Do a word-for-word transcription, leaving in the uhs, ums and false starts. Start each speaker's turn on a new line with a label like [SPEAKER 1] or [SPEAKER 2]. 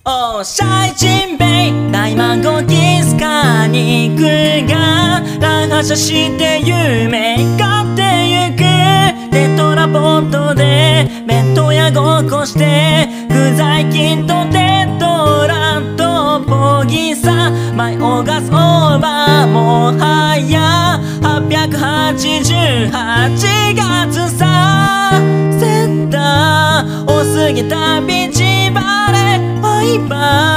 [SPEAKER 1] おしゃいちんべい大マンゴーキスカニクが乱発射して夢買ってゆくテトラポットで弁当屋ごっこして具材金とテトラとポギサマイオーガスオーバーもはやはっぴゃくはちじゅうはちがつさセンター多すぎたビーチバレーバイバイ